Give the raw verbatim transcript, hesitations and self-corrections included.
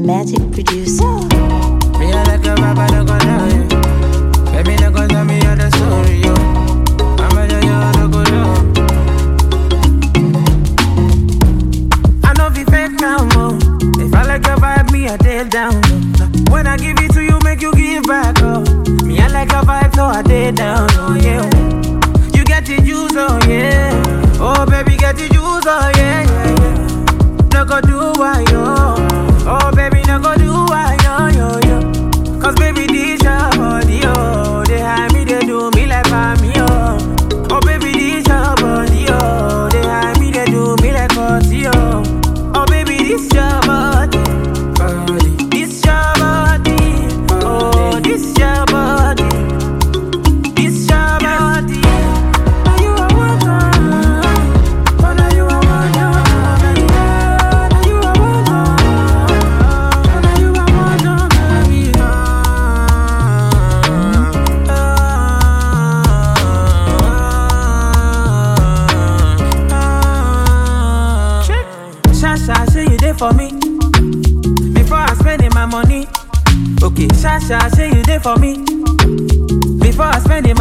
Magic Producer. Me I like a rapper, no go lie, yeah. Baby, no go tell me all the story, yo. I'm a yo, no go low. I know be fake now, mo. If I like your vibe, me I take down, no. When I give it to you, make you give back, oh. Me I like your vibe, so I take down, oh yeah. You get the juice, oh yeah. Oh baby, get the juice, oh yeah, yeah, yeah. No go do why, yo. Oh baby, no go do why, yo, yo, yo. Cause baby, this your body, oh. They hide me, they do me like me, oh. Oh baby, this your body, oh. They hide me, they do me like party, oh. Oh baby, this your body, body. This your body, oh, this your body. This your body. Now you are one, oh, now you are one, oh, baby. Now you are one, oh, now you are one, oh, baby. Shasha, say you there for me before I spending my money. Okay, Shasha, say you there for me before I spending